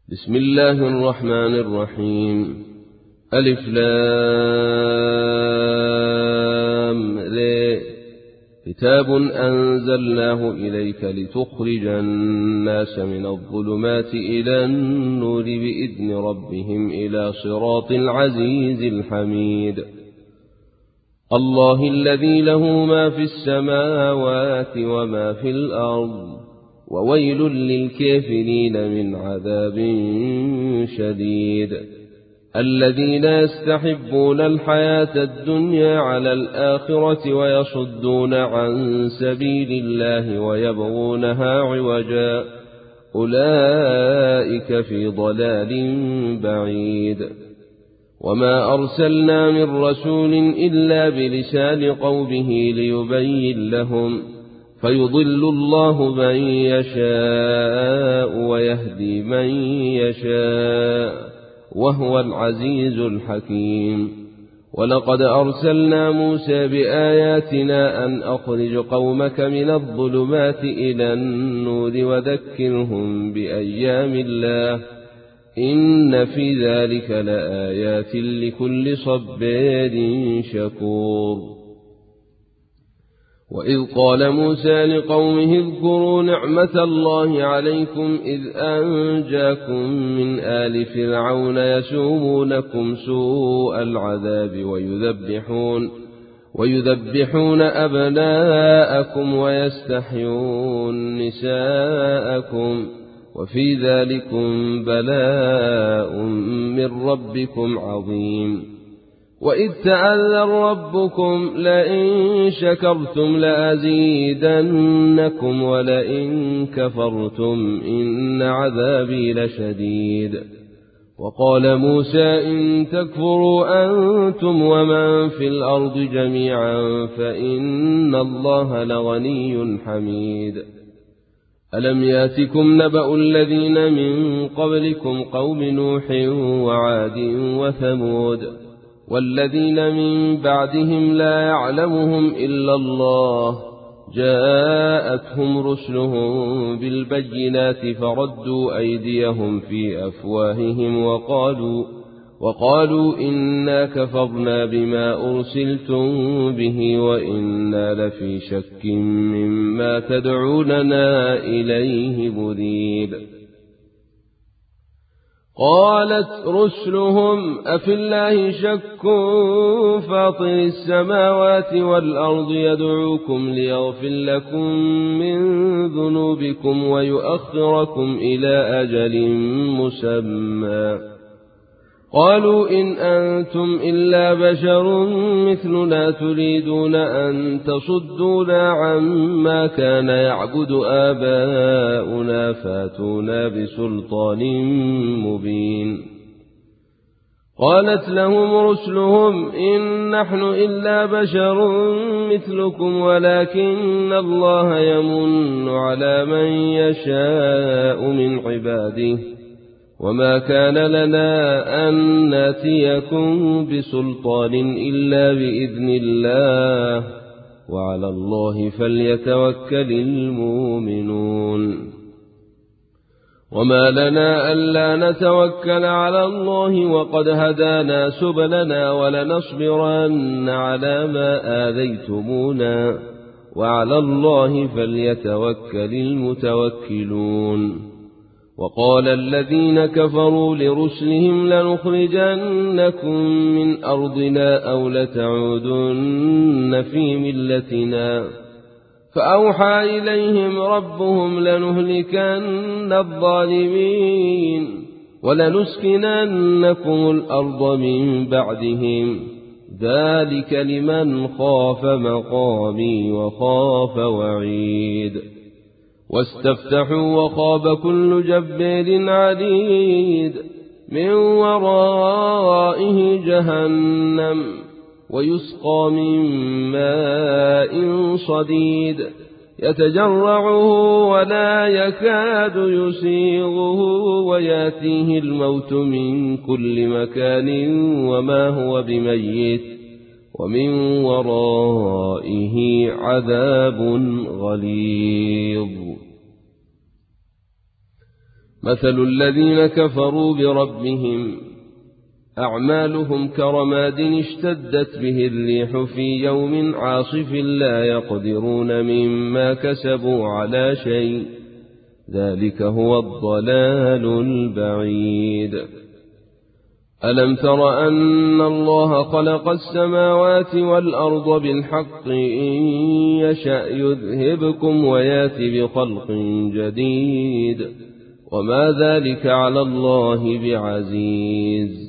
بسم الله الرحمن الرحيم. ألف لام ر. كتاب أنزلناه إليك لتخرج الناس من الظلمات إلى النور بإذن ربهم إلى صراط العزيز الحميد. الله الذي له ما في السماوات وما في الأرض، وويل للكافرين من عذاب شديد. الذين يستحبون الحياة الدنيا على الآخرة ويصدون عن سبيل الله ويبغونها عوجا، أولئك في ضلال بعيد. وما أرسلنا من رسول إلا بلسان قومه ليبين لهم، فيضل الله من يشاء ويهدي من يشاء، وهو العزيز الحكيم. ولقد أرسلنا موسى بآياتنا أن أخرج قومك من الظلمات إلى النور وذكرهم بأيام الله، إن في ذلك لآيات لكل صبار شكور. وإذ قال موسى لقومه اذكروا نعمة الله عليكم إذ أنجاكم من آل فرعون يسومونكم سوء العذاب ويذبحون أبناءكم ويستحيون نساءكم، وفي ذلكم بلاء من ربكم عظيم. وإذ تأذن ربكم لئن شكرتم لأزيدنكم ولئن كفرتم إن عذابي لشديد. وقال موسى إن تكفروا أنتم ومن في الأرض جميعا فإن الله لغني حميد. ألم ياتكم نبأ الذين من قبلكم قوم نوح وعاد وثمود والذين من بعدهم لا يعلمهم إلا الله، جاءتهم رسلهم بالبينات فردوا أيديهم في أفواههم وقالوا إنا كفرنا بما أرسلتم به وإنا لفي شك مما تدعوننا إليه مريب. قالت رسلهم أفي الله شك فاطر السماوات والأرض يدعوكم ليغفر لكم من ذنوبكم ويؤخركم إلى أجل مسمى. قالوا إن أنتم إلا بشر مثلنا تريدون أن تصدونا عما كان يعبد آباؤنا فاتونا بسلطان مبين. قالت لهم رسلهم إن نحن إلا بشر مثلكم ولكن الله يمن على من يشاء من عباده، وما كان لنا أن ناتيكم بسلطان إلا بإذن الله، وعلى الله فليتوكل المؤمنون. وما لنا ألا نتوكل على الله وقد هدانا سبلنا ولنصبرن على ما آذيتمونا، وعلى الله فليتوكل المتوكلون. وقال الذين كفروا لرسلهم لنخرجنكم من أرضنا أو لتعودن في ملتنا، فأوحى إليهم ربهم لنهلكن الظالمين ولنسكننكم الأرض من بعدهم، ذلك لمن خاف مقامي وخاف وعيد. واستفتحوا وخاب كل جبار عنيد من ورائه جهنم ويسقى من ماء صديد يتجرعه ولا يكاد يسيغه وياتيه الموت من كل مكان وما هو بميت ومن ورائه عذاب غليظ. مثل الذين كفروا بربهم أعمالهم كرماد اشتدت به الريح في يوم عاصف لا يقدرون مما كسبوا على شيء ذلك هو الضلال البعيد. ألم تر أن الله خلق السماوات والأرض بالحق إن يشأ يذهبكم ويأتي بخلق جديد وما ذلك على الله بعزيز.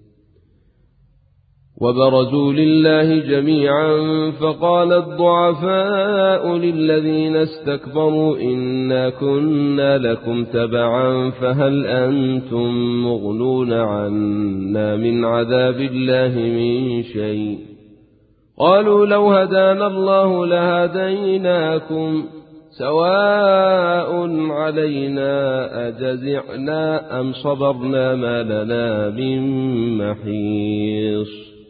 وبرزوا لله جميعا فقال الضعفاء للذين استكبروا إنا كنا لكم تبعا فهل أنتم مغنون عنا من عذاب الله من شيء قالوا لو هدانا الله لهديناكم سواء علينا أجزعنا أم صبرنا ما لنا من محيص.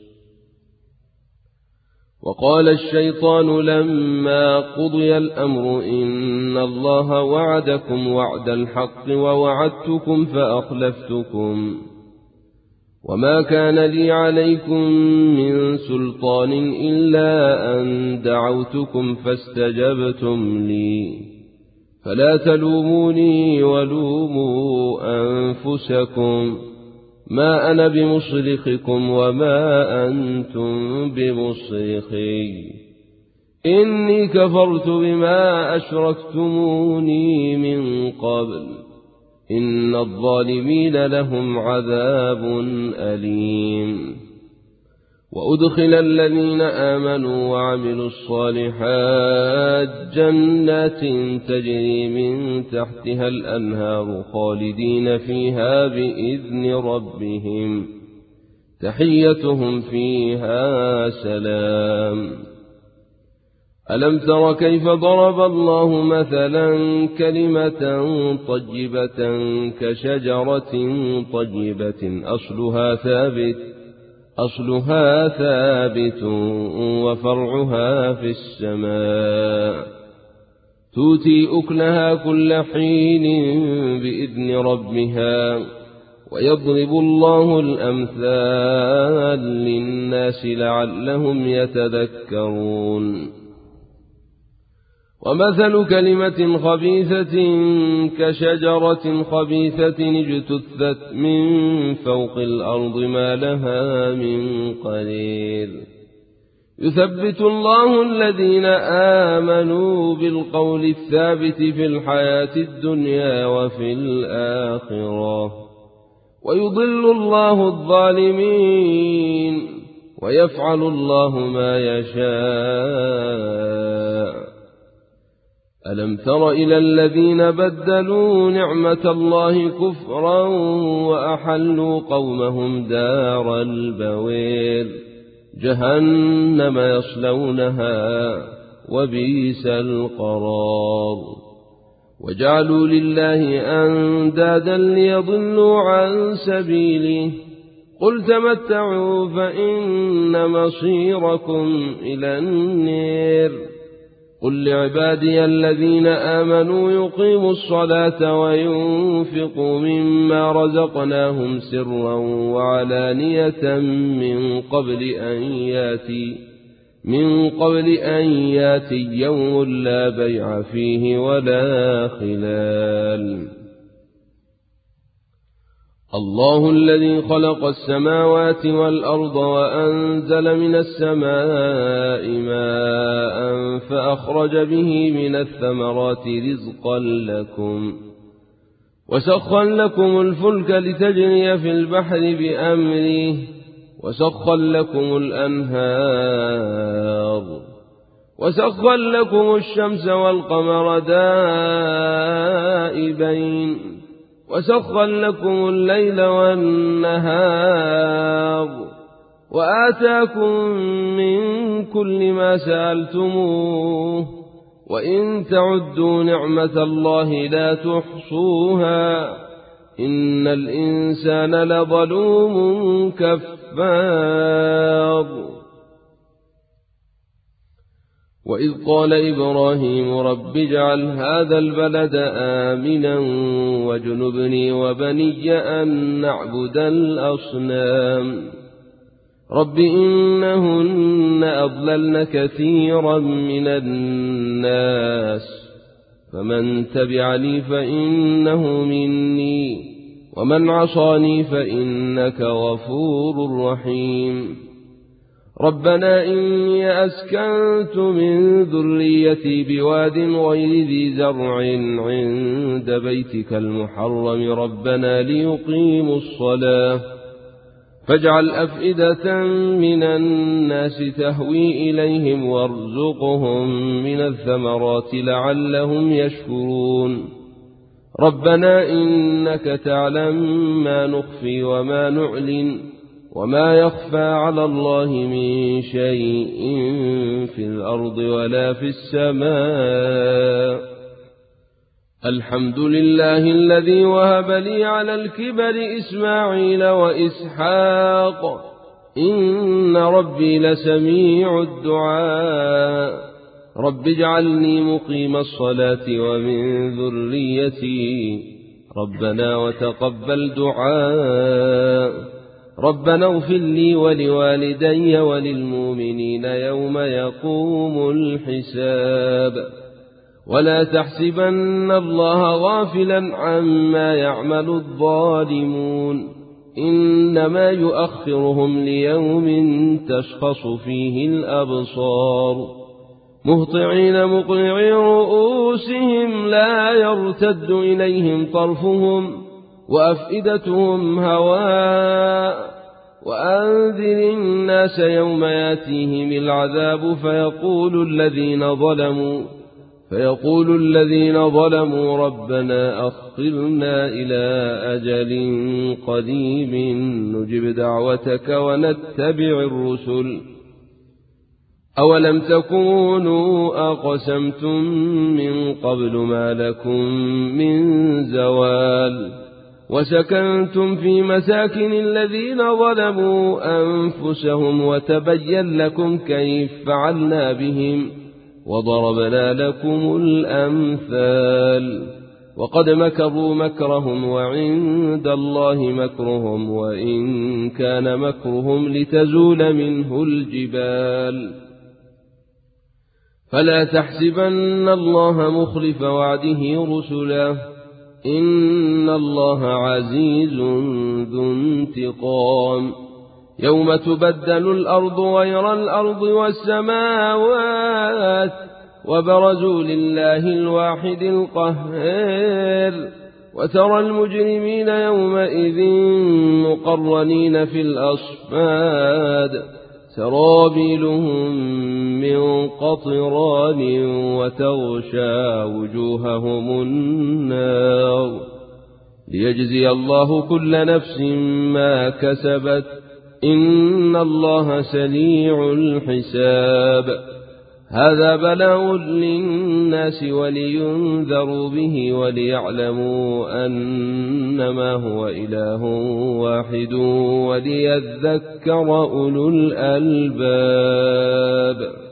وقال الشيطان لما قضي الأمر إن الله وعدكم وعد الحق ووعدتكم فأخلفتكم وما كان لي عليكم من سلطان إلا أن دعوتكم فاستجبتم لي فلا تلوموني ولوموا أنفسكم ما أنا بمصرخكم وما أنتم بمصرخي إني كفرت بما أشركتموني من قبل إن الظالمين لهم عذاب أليم. وأدخل الذين آمنوا وعملوا الصالحات جنات تجري من تحتها الأنهار خالدين فيها بإذن ربهم تحيتهم فيها سلام. ألم تر كيف ضرب الله مثلا كلمة طيبة كشجرة طيبة أصلها ثابت وفرعها في السماء تؤتي أكلها كل حين بإذن ربها ويضرب الله الأمثال للناس لعلهم يتذكرون. ومثل كلمة خبيثة كشجرة خبيثة اجتثت من فوق الأرض ما لها من قرير يثبت الله الذين آمنوا بالقول الثابت في الحياة الدنيا وفي الآخرة ويضل الله الظالمين ويفعل الله ما يشاء. ألم تر إلى الذين بدلوا نعمة الله كفرا وأحلوا قومهم دار البوير جهنم يصلونها وبئس القرار وجعلوا لله أندادا ليضلوا عن سبيله قل تمتعوا فإن مصيركم إلى النار قل لعبادي الذين آمنوا يقيموا الصلاة وينفقوا مما رزقناهم سرا وعلانية من قبل أن ياتي يوم لا بيع فيه ولا خلال. الله الذي خلق السماوات والأرض وأنزل من السماء ماء فأخرج به من الثمرات رزقا لكم وسخر لكم الفلك لتجري في البحر بأمره وسخر لكم الأنهار وسخر لكم الشمس والقمر دائبين وسخر لكم الليل والنهار وآتاكم من كل ما سألتموه وإن تعدوا نعمة الله لا تحصوها إن الإنسان لظلوم كفار. وإذ قال إبراهيم رب اجعل هذا البلد آمنا واجنبني وبني أن نعبد الأصنام رب إنهن أضللن كثيرا من الناس فمن تبعني فإنه مني ومن عصاني فإنك غفور رحيم ربنا إني أسكنت من ذريتي بواد غير ذي زرع عند بيتك المحرم ربنا ليقيموا الصلاة فاجعل أفئدة من الناس تهوي إليهم وارزقهم من الثمرات لعلهم يشكرون ربنا إنك تعلم ما نخفي وما نعلن وما يخفى على الله من شيء في الأرض ولا في السماء الحمد لله الذي وهب لي على الكبر إسماعيل وإسحاق إن ربي لسميع الدعاء رب اجعلني مقيم الصلاة ومن ذريتي ربنا وتقبل دعاء ربنا اغفر لي ولوالدي وللمؤمنين يوم يقوم الحساب ولا تحسبن الله غافلا عما يعمل الظالمون إنما يؤخرهم ليوم تشخص فيه الأبصار مهطعين مقنعي رؤوسهم لا يرتد إليهم طرفهم وأفئدتهم هواء وأنذر الناس يوم ياتيهم العذاب فيقول الذين ظلموا ربنا أخرنا إلى أجل قريب نجب دعوتك ونتبع الرسل أولم تكونوا أقسمتم من قبل ما لكم من زوال وسكنتم في مساكن الذين ظلموا أنفسهم وتبين لكم كيف فعلنا بهم وضربنا لكم الأمثال وقد مكروا مكرهم وعند الله مكرهم وإن كان مكرهم لتزول منه الجبال فلا تحسبن الله مخلف وعده رسله إن الله عزيز ذو انتقام يوم تبدل الأرض غير الأرض والسماوات وبرزوا لله الواحد القهار وترى المجرمين يومئذ مقرنين في الأصفاد سرابيلهم من قطران وتغشى وجوههم النار ليجزي الله كل نفس ما كسبت إن الله سريع الحساب هذا بلاغ للناس ولينذروا به وليعلموا أنما هو إله واحد وليذكر أولو الألباب